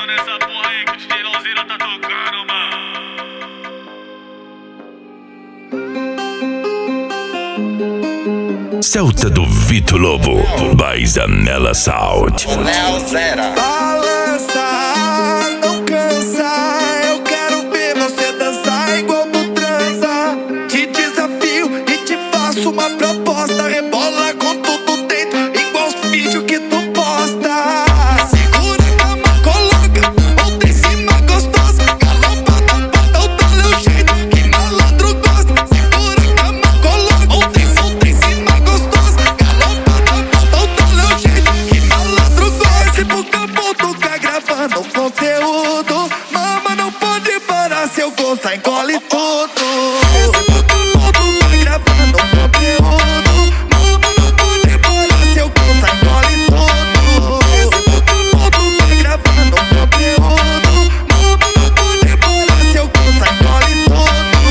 nessa porra aí que o DJ Lauzeira tá tocando, mano. Celta do Vitor Lobo, by Zanella Sound. Lauzeira. Balança, não cansa. Eu quero ver você dançar igual tu transa. Te desafio e te faço uma proposta. Rebola com tudo dentro, igual os vídeos que tu posta. Segura a cama, coloca ponta em cima gostosa. Galopa na ponta, dá meu jeito, que malandro gosta. Segura a cama, coloca ponta em cima gostosa. Galopa na ponta, dá meu jeito, que malandro gosta. Esse Pokémon tu tá gravando conteúdo. Mama, não pode parar, se eu gostar engole tudo. Esse Pokémon tu tá gravando conteúdo. Mama, não pode parar, se eu gostar engole tudo. Esse Pokémon tu tá gravando conteúdo. Mama, não pode parar, se eu gostar engole tudo.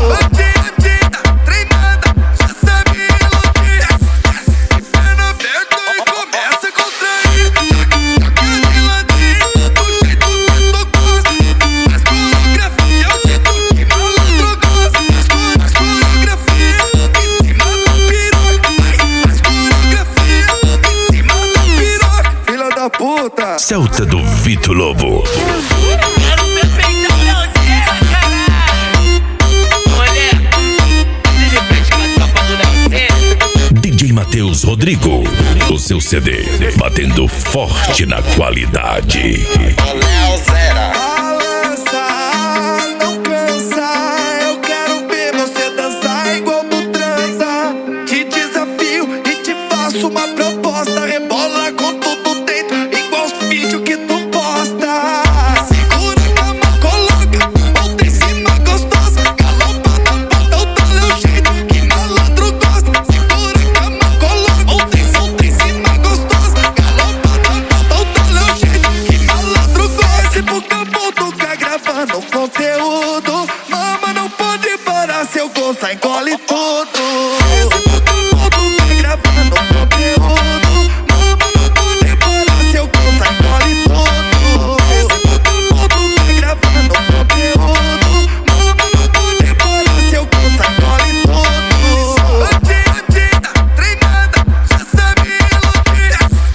Bandida, treinada, já sabe iludir. Perna aberta e começa a contrair. Taca de ladinho, do jeito que tu gosta. Faz coreografia, é o jeito que malandro gosta. Faz coreografia em cima do piroca. Faz coreografia em cima do piroca. Filha da puta. Celta do Vitor Lobo. Quero ver peitão Lauzeira, caralho. Moleque, de frente com a tropa do Lauzeira. DJ Matheus Rodrigo, o seu CD, batendo forte na qualidade. Lauzeira. Balança, não cansa. Eu quero ver você dançar igual tu transa. Te desafio e te faço uma proposta. Rebola com tudo dentro, igual os vídeos que tu posta. Segura a cama, coloca ponta em cima gostosa. Galopa na ponta, dá meu jeito, que malandro gosta. Segura a cama, coloca ponta em cima gostosa. Galopa na ponta, dá meu jeito, que malandro gosta. Esse Pokémon tu tá gravando conteúdo. Mama, não pode parar, se eu gostar engole tudo. Esse Pokémon tu tá gravando conteúdo. Mama, não pode parar, se eu gostar engole tudo. Esse Pokémon tu tá gravando conteúdo. Mama, não pode parar, se eu gostar engole tudo. Bandida, treinada, já sabe iludir.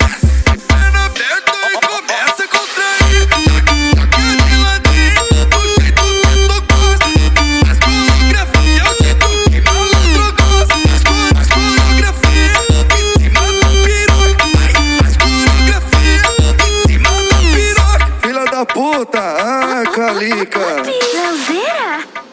Perna aberta e começa a contrair. Taca de ladinho, do jeito que tu gosta. Faz coreografia, é o jeito que malandro gosta. Faz coreografia em cima do piroca. Faz coreografia em cima do piroca. Filha da puta, calica. Lauzeira?